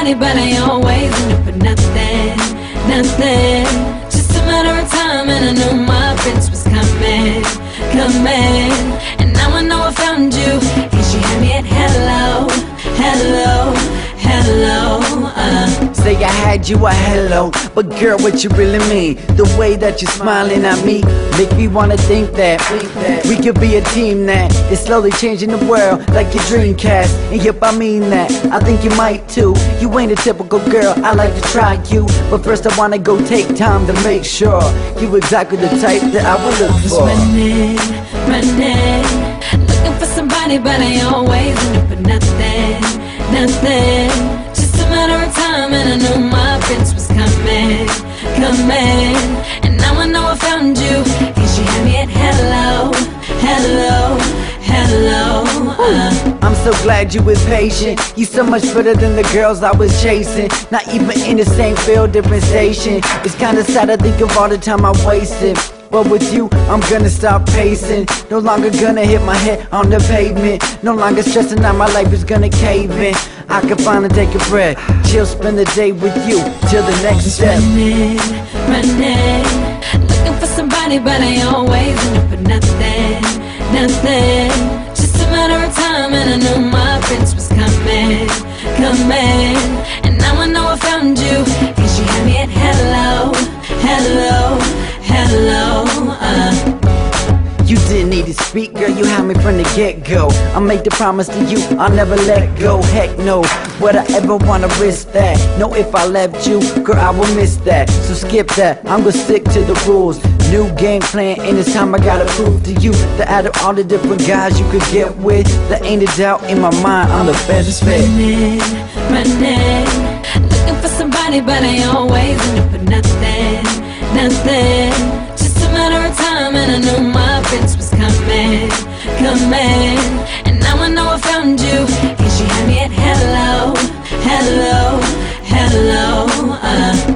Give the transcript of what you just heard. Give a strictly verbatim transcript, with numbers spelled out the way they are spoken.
somebody, but I always end up with nothing, nothing. Just a matter of time, and I knew my prince was coming, coming. And now I know I found you, and she had me at hello, hello, hello. uh. Say I had you a hello, but girl, what you really mean? The way that you're smiling at me make me wanna think that we could be a team that is slowly changing the world like your Dreamcast. And yep, I mean that, I think you might too. You ain't a typical girl, I like to try you, but first I wanna go take time to make sure you exactly the type that I would look for. Running, running, looking for somebody, but I always end up with nothing, nothing. Just a matter of time, and I knew my prince was coming, coming. And now I know I found you, and she had me at hello, hello, hello. uh. I'm so glad you was patient. You so much better than the girls I was chasing. Not even in the same field, different station. It's kinda sad to think of all the time I wasted, but with you, I'm gonna stop pacing. No longer gonna hit my head on the pavement. No longer stressing out, my life is gonna cave in. I can finally take a breath, chill, spend the day with you till the next step. Running, running, looking for somebody, but I always end up with nothing, nothing. Just a matter of time, and I knew my prince was coming, coming. And now I know I found you, and she had me at hello, hello, hello. uh. You didn't need to speak, girl, you had me from the get-go. I make the promise to you, I'll never let go. Heck no, would I ever wanna risk that? No, if I left you, girl, I will miss that. So skip that, I'm gonna stick to the rules. New game plan, and this time I gotta prove to you that out of all the different guys you could get with, there ain't a doubt in my mind, I'm the best fit. Running, running, looking for somebody, but I always end up with nothing, nothing. Just a matter of time, and I knew my prince was coming, coming. And now I know I found you, and she had me at hello, hello, hello. uh.